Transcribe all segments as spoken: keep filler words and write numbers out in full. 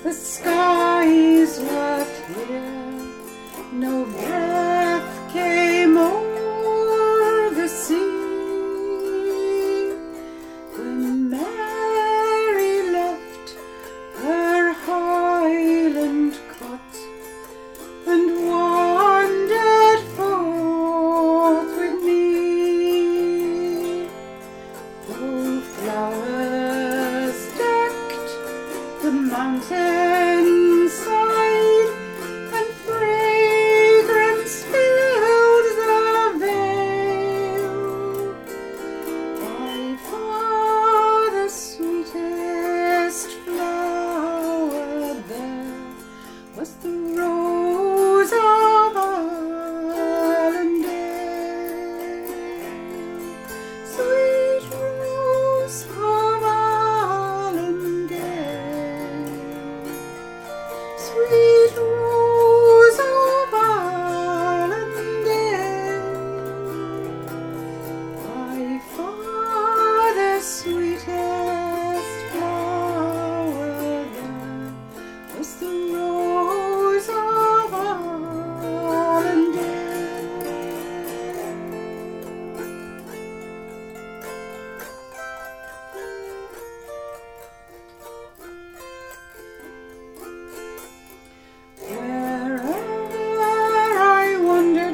The skies were clear, no breath came o'er the sea. When Mary left her Highland cot and wandered forth with me, though flowers decked the mountain side and fragrance filled the vale, by far the sweetest flower there was the rose of Allendale. Sweet rose of Allendale, sweet rose of Allendale, by far the sweetest flower there was the rose of Allendale. Where'er I wandered,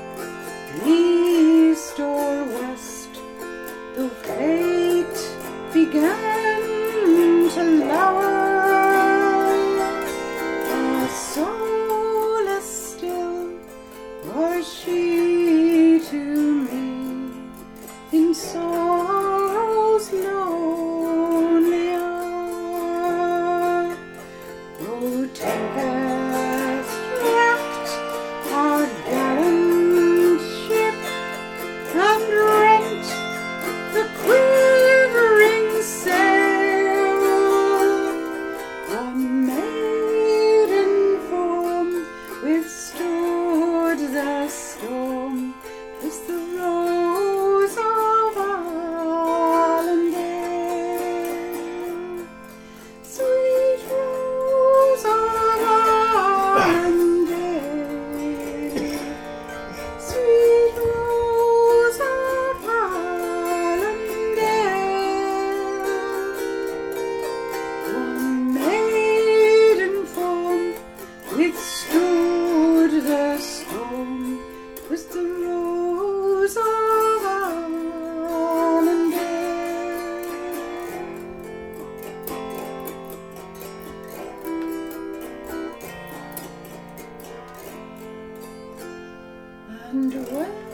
east or west, though fate began to lower, a solace still was she to me in sorrow's lonely hour. Oh, tempest wrecked our gallant ship and rent the quivering sail. One maiden form withstood the storm, 'twas the rose of Allendale. Sweet rose of Allendale, sweet rose of Allendale, one maiden form withstood the storm, 'twas the rose of Allendale. And when